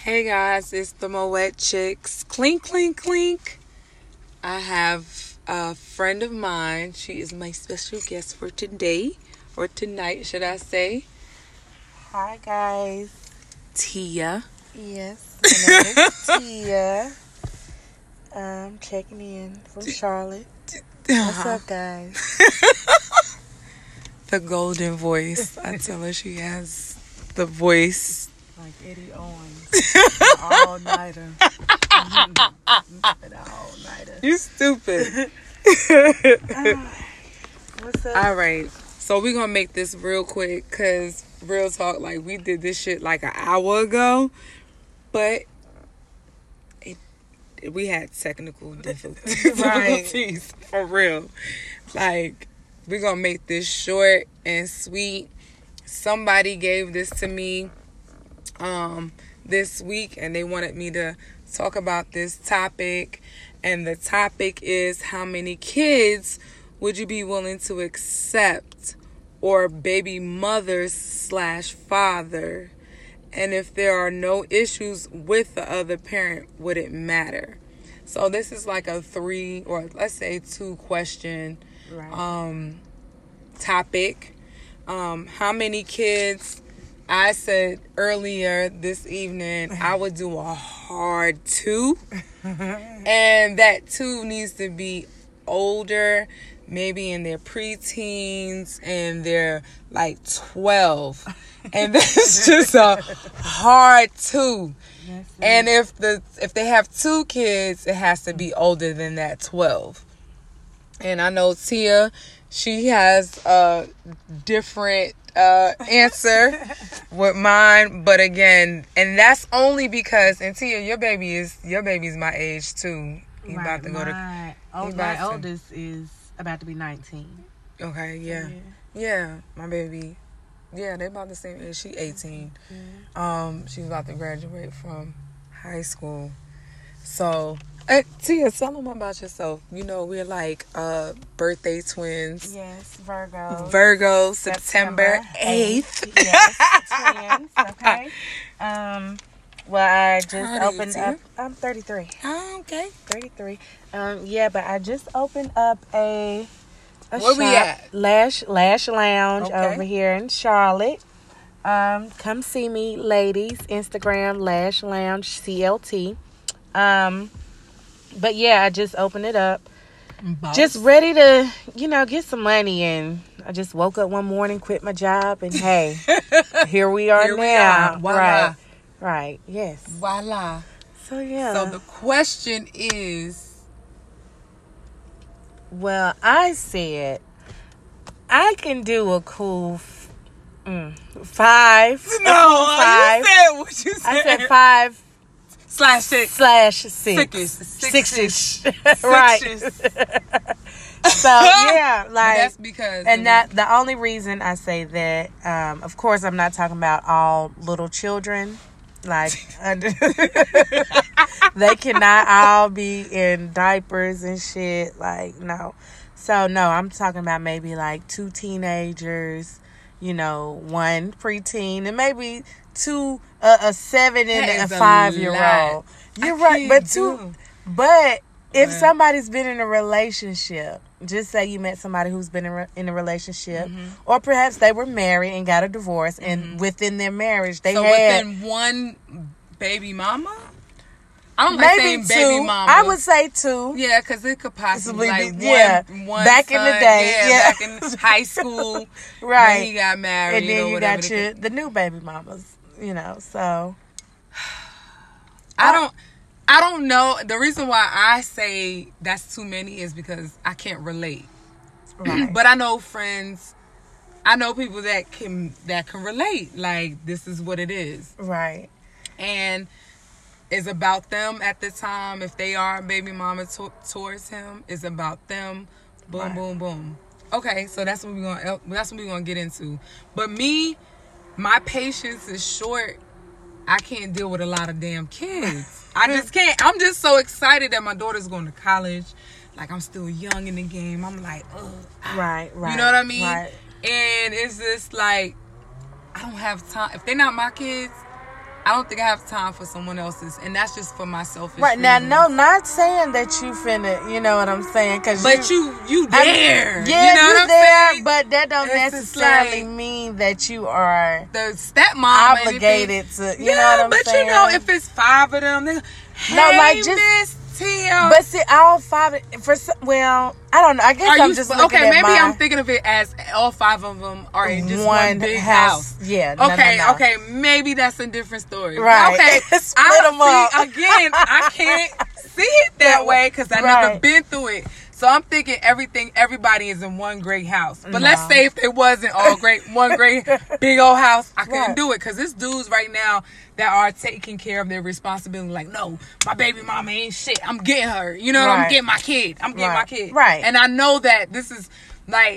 Hey guys, it's the Moet Chicks. Clink, clink, clink. I have a friend of mine. She is my special guest for today, or tonight, should I say. Hi guys. Tia. Yes, my name is Tia. I'm checking in from Charlotte. What's up, guys? The golden voice. I tell her she has the voice. Like Eddie Owens. All-nighter. All-nighter. You stupid. What's up? All right. So we're going to make this real quick because real talk, like we did this shit like an hour ago. But we had technical difficulties. For real. Like, we're going to make this short and sweet. Somebody gave this to me this week and they wanted me to talk about this topic. And the topic is, how many kids would you be willing to accept, or baby mother/father? And if there are no issues with the other parent, would it matter? So this is like a 3 or let's say 2 question topic. How many kids? I said earlier this evening I would do a hard 2. And that 2 needs to be older, maybe in their preteens, and they're like 12. And that's just a hard 2. And if they have 2 kids, it has to be older than that 12. And I know Tia, she has a different answer with mine, but again, and that's only because, and Tia, your baby's my age too. He's about to go to. My oldest is about to be 19. Okay, yeah, my baby. Yeah, they're about the same age. She's 18. She's about to graduate from high school. So, Tia, tell them about yourself. You know, we're like birthday twins. Yes, Virgo. Virgo, September 8th. Yes, twins. Okay. Well, I just opened up. I'm 33. Oh, okay. 33. But I just opened up a Where shop, we at? Lash Lounge Okay. over here in Charlotte. Come see me, ladies. Instagram Lash Lounge CLT. But yeah, I just opened it up. Boss. Just ready to, get some money. And I just woke up one morning, quit my job, and hey, here we are Here now. we are. Voila. Right. Yes. Voila. So yeah. So the question is, well, I said I can do a cool 5. no, five. you said what you said. I said 5 /6. Six-ish. Right. So yeah, like, that's because, and that the only reason I say that, of course, I'm not talking about all little children. Like, they cannot all be in diapers and shit. Like, no. So no, I'm talking about maybe like 2 teenagers, 1 preteen, and maybe 2, a 7 and a 5-year-old. You're right, but 2. But if somebody's been in a relationship, just say you met somebody who's been in a relationship, or perhaps they were married and got a divorce, and within their marriage they had within one baby mama. I don't like saying 2. baby mama. I would say 2. Yeah, because it could possibly be like one back son, in the day, back in high school, right? When he got married, And then you got the the new baby mamas, So I don't know. The reason why I say that's too many is because I can't relate. Right. But I know friends. I know people that can relate. Like, this is what it is. Right. And it's about them at the time. If they are a baby mama towards him, it's about them. Boom, Right. boom, boom. Okay, so that's what we're gonna get into. But me, my patience is short. I can't deal with a lot of damn kids. I just can't. I'm just so excited that my daughter's going to college. Like, I'm still young in the game. I'm like, ugh. Right. You know what I mean? Right. And it's just like, I don't have time. If they're not my kids, I don't think I have time for someone else's, and that's just for my selfish Right now, reasons. no, not saying that you finna, you know what I'm saying? But you there. Yeah, you know what I'm there, saying? but that don't It's just necessarily like mean that you are the stepmom obligated to, you yeah, know what I'm but saying? you know, if it's 5 of them, they go, hey, No, like, just- Miss Tia. But see, all 5 well, I don't know. I guess I'm just looking okay, at maybe my I'm thinking of it as all 5 of them are in just one big house. Yeah. Okay, no. okay, maybe that's a different story. Right. Okay, Split them up. Again, I can't see it that way because I never Right. been through it. So I'm thinking everybody is in one great house. But No. let's say if it wasn't all great, one great big old house, I couldn't Right. do it because there's dudes right now that are taking care of their responsibility. Like, no, my baby mama ain't shit. I'm getting her. You know, Right. I'm getting my kid. I'm getting Right. my kid. Right. And I know that this is like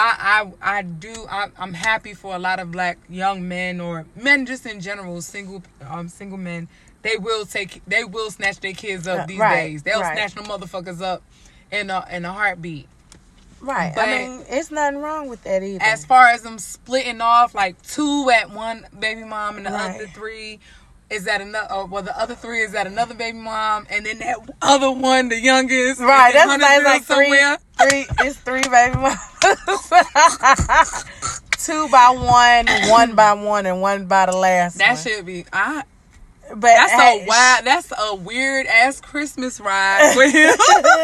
I'm happy for a lot of black young men or men just in general, single men. They will snatch their kids up these Right. days. They'll Right. snatch them motherfuckers up in a heartbeat. Right. But I mean, it's nothing wrong with that either. as far as them splitting off, like 2 at one baby mom and the Right. other 3 is at another, the other 3 is at another baby mom, and then that other one, the youngest, Right, is in that's nice. Like somewhere. It's 3 baby mamas. 2 by 1, 1 by 1, and 1 by the last That one. should be. But That's hey, a wild. That's a weird ass Christmas ride with him.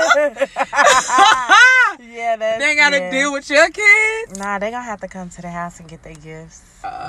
Yeah, that's, They gotta deal with your kids. Nah, they gonna have to come to the house and get their gifts.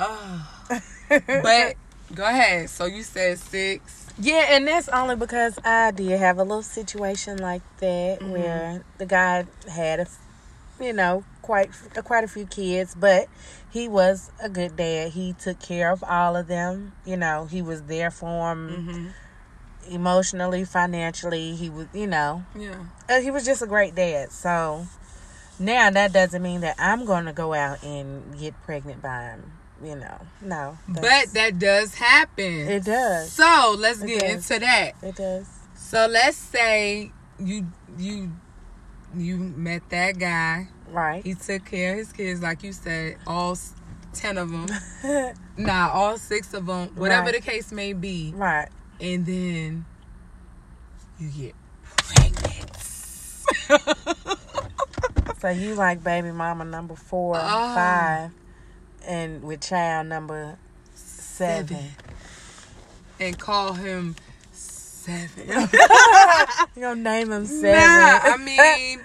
But go ahead. So you said 6. Yeah, and that's only because I did have a little situation like that where the guy had quite a few kids, but he was a good dad. He took care of all of them. You know, he was there for them emotionally, financially. He was, he was just a great dad. So now that doesn't mean that I'm going to go out and get pregnant by him. No. But that does happen. It does. So let's get into that. It does. So let's say you met that guy. Right. He took care of his kids, like you said, all 10 of them. All 6 of them. Whatever Right. the case may be. Right. And then you get pregnant. So you like baby mama number 4, 5, and with child number 7. And call him 7. You gonna name him 7? Nah, I mean,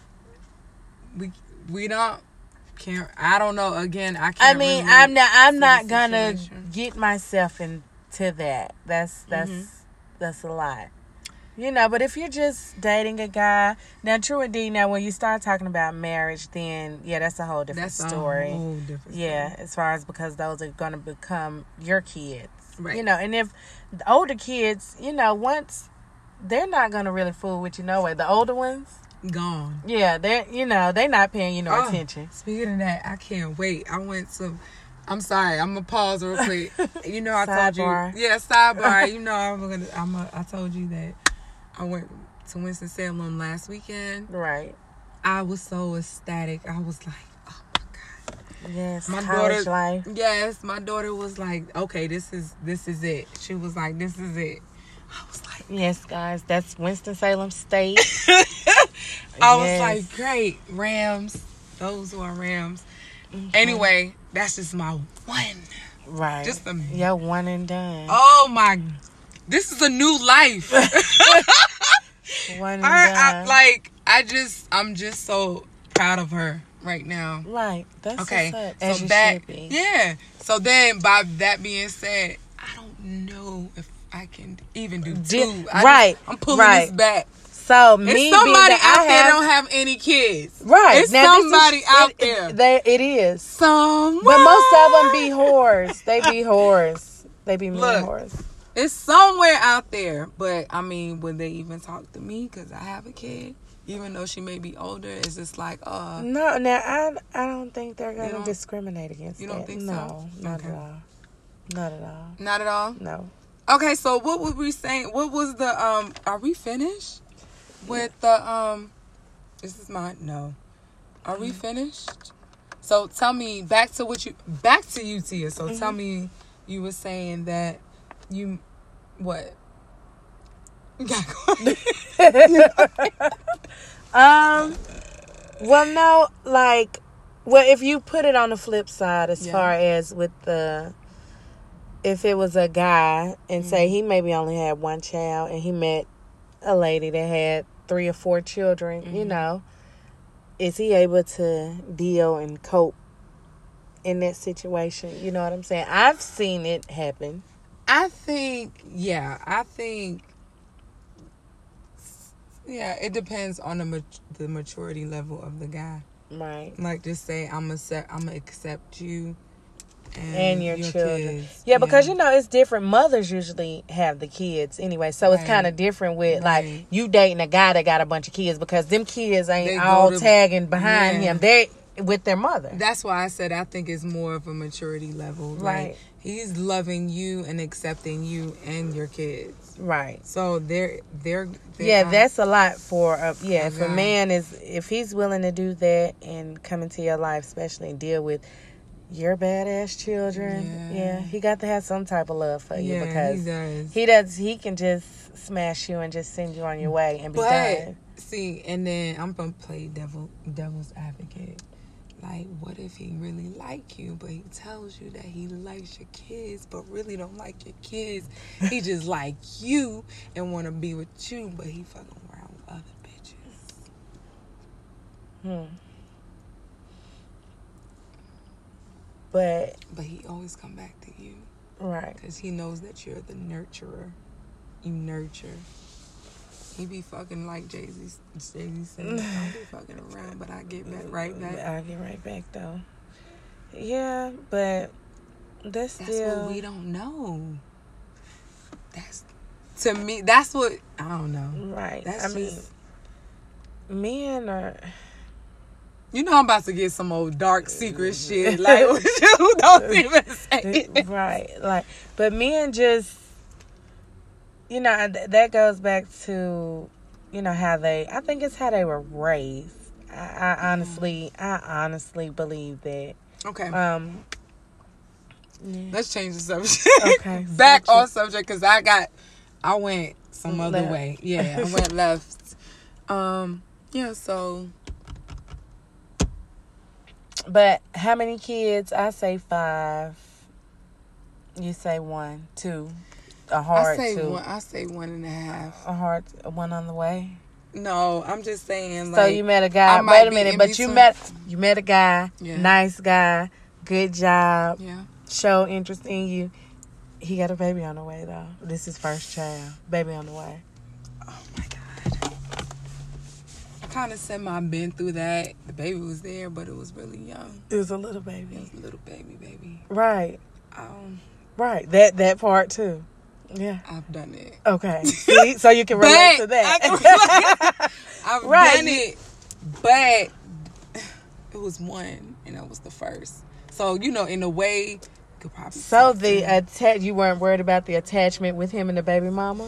we don't care. I don't know. Again, I can't. I mean, really I'm not see the gonna situation. get myself into that. That's a lot. But if you're just dating a guy, now true indeed, now when you start talking about marriage, then that's a whole different story. A whole different Yeah, as far as because those are gonna become your kids. Right. And if the older kids, once they're not gonna really fool with you no way. The older ones, gone. yeah, they're they're not paying you no attention. Speaking of that, I can't wait. I'm sorry. I'm gonna pause real quick. I told you. Sidebar. Yeah, sidebar. I told you that I went to Winston-Salem last weekend. Right. I was so ecstatic. I was like, oh my God. Yes. My College daughter, life. Yes, my daughter was like, okay, this is it. She was like, this is it. I was like, Yes, guys, that's Winston-Salem State. I was like, great, Rams. Those who are Rams. Anyway, that's just my one. Right. Just a one and done. Oh my! This is a new life. One and done. I'm just so proud of her right now. Right. That's Okay. what's up. So As you that, should be. yeah. So then, by that being said, I don't know if I can even do 2. I'm pulling this back. So It's me somebody being out there don't have any kids. Right. It's Now, this somebody is- out it, there. It is. Someone. But most of them be whores. They be whores. They be mean Look. whores. It's somewhere out there. But, I mean, would they even talk to me? Because I have a kid. Even though she may be older, it's just like, No, now I don't think they're gonna don't- discriminate against you don't that. think so? No, not Okay. at all. Not at all. Not at all? No. Okay, so what were we saying? What was the, are we finished? With the, this is mine? No. Are we finished? So tell me, back to you, Tia. So tell me, you were saying that You, what? You got Well, no, like, well, if you put it on the flip side, as Yeah. far as with if it was a guy and say he maybe only had one child and he met a lady that had 3 or 4 children, you know, is he able to deal and cope in that situation? You know what I'm saying? I've seen it happen. I think, it depends on the maturity level of the guy. Right. Like, just say, I'm gonna accept you And your children. kids. Yeah, because, you know, it's different. Mothers usually have the kids anyway. So it's kind of different with, like, you dating a guy that got a bunch of kids because them kids ain't all tagging behind him. They're with their mother. That's why I said I think it's more of a maturity level. Right. Like, he's loving you and accepting you and your kids. Right. So they're that's a lot for if a guy. man if he's willing to do that and come into your life, especially and deal with your badass children, he got to have some type of love for you, because he can just smash you and just send you on your way and be done. See, and then I'm gonna play devil's advocate. Like, what if he really like you, but he tells you that he likes your kids, but really don't like your kids? He just like you and want to be with you, but he fucking around with other bitches. But he always come back to you. Right. Because he knows that you're the nurturer. You nurture. He be fucking like Jay-Z said, I'll be fucking around, but I get right back. I get right back, though. Yeah, but that's still... what we don't know. To me, that's what... I don't know. Right. That's men are... You know I'm about to get some old dark secret shit. Like, you don't even say it. Right. Like, but men just... You know, that goes back to, you know, I think it's how they were raised. I honestly believe that. Okay. Let's change the subject. Okay. Back on subject, because I went some other way. Yeah, I went left. So. But how many kids? I say 5. You say 1, 2. A hard I say 2. I say 1.5. A hard 1 on the way. No, I'm just saying. So you met a guy. Wait a minute, but you met a guy. Yeah. Nice guy. Good job. Yeah. Show interest in you. He got a baby on the way though. This is first child. Baby on the way. Oh my God. I kind of said I've been through that. The baby was there, but it was really young. It was a little baby. It was a little baby. Right. Right. That part too. Yeah. I've done it. Okay. See? So you can relate to that. I've done it. But it was 1 and that was the first. So, you know, in a way, you could probably... So you weren't worried about the attachment with him and the baby mama?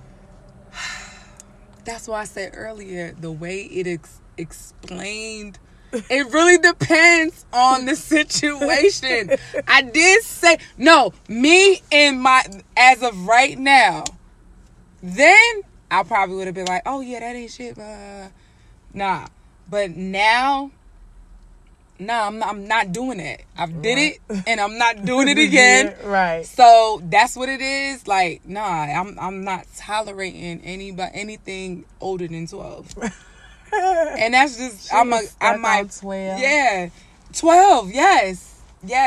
That's why I said earlier, the way it explained... It really depends on the situation. I did say, no, me and as of right now, then I probably would have been like, oh yeah, that ain't shit. Nah. But now, I'm not doing it. I've did it and I'm not doing it again. Right. So that's what it is. Like, nah, I'm not tolerating anything older than 12. And that's just I might 12. Yeah. 12, yes.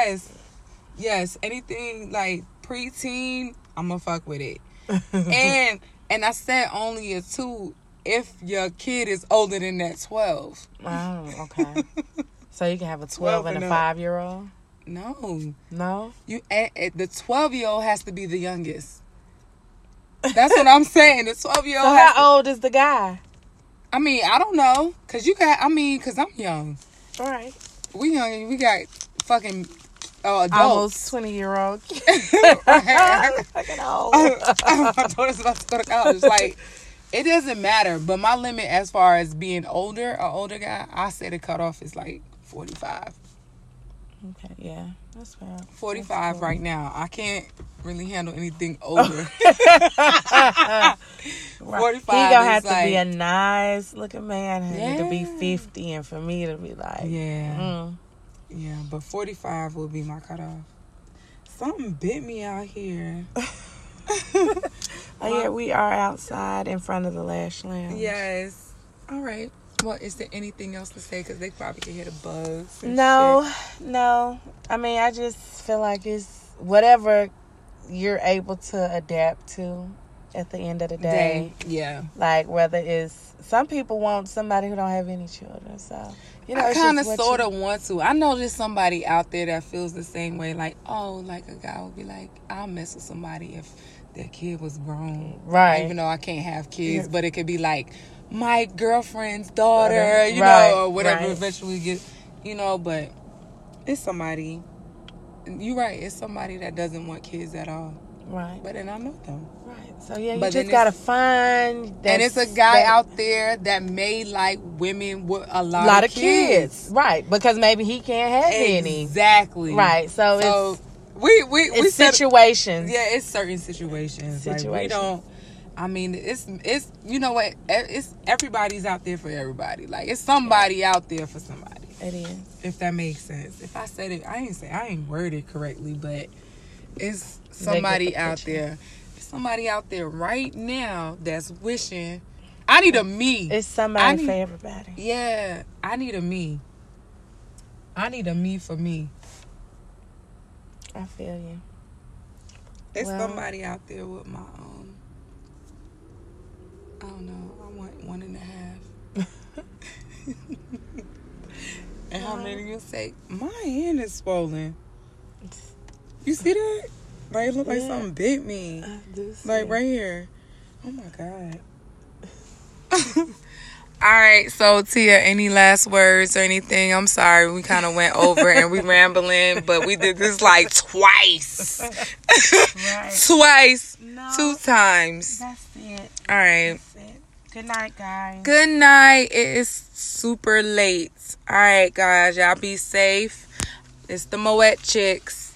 Anything like preteen, I'ma fuck with it. and I said only a 2 if your kid is older than that 12. Oh, okay. So you can have a 12 and a 5-year-old? No. You the 12-year-old has to be the youngest. That's what I'm saying. The 12-year-old. So how old is the guy? I mean, I don't know. Because I'm young. All right. We young. We got fucking adults. Almost 20-year-old. Fucking old. My daughter's about to go to college. Like, it doesn't matter. But my limit as far as being older, an older guy, I say the cutoff is like 45. Okay, yeah. That's fair. 45 cool. right now. I can't really handle anything older. 45 He gonna have is to be a nice looking man, honey, to be 50, and for me to be like, yeah, but 45 will be my cutoff. Something bit me out here. Oh yeah, we are outside in front of the Lash Lounge. Yes. All right. Well, is there anything else to say? Because they probably can hear the bugs. No. I mean, I just feel like it's whatever you're able to adapt to at the end of the day. Yeah. Like, whether it's, some people want somebody who don't have any children. So, you know, I it's kind of just sort of want to. I know there's somebody out there that feels the same way. Like, like a guy would be like, I'll mess with somebody if their kid was grown. Right. Even though I can't have kids. But it could be like my girlfriend's daughter, right. or whatever right. eventually get, but it's somebody. You're right. It's somebody that doesn't want kids at all. Right. But then I know them. Right. So, yeah, you But just got to find... And it's a guy out there that may like women with a lot of kids. Right. Because maybe he can't have any. Exactly. Right. So it's... We situations. It's certain situations. Like, we don't... I mean, it's you know what? It's everybody's out there for everybody. Like, it's somebody out there for somebody. It is. If that makes sense. If I said it, I ain't worded correctly, but it's somebody out there. Somebody out there right now that's wishing. I need a me. It's somebody for everybody. Yeah, I need a me. I need a me for me. I feel you. It's somebody out there with my I don't know. I want 1.5. And how many you say? My hand is swollen. You see that? Like, it look like something bit me. I do see. Like, right here. Oh, my God. All right. So, Tia, any last words or anything? I'm sorry. We kind of went over and we rambling, but we did this like twice. Right. Twice. No, 2 times. That's it. All right. That's it. Good night, guys. Good night. It is super late. All right, guys. Y'all be safe. It's the Moet Chicks.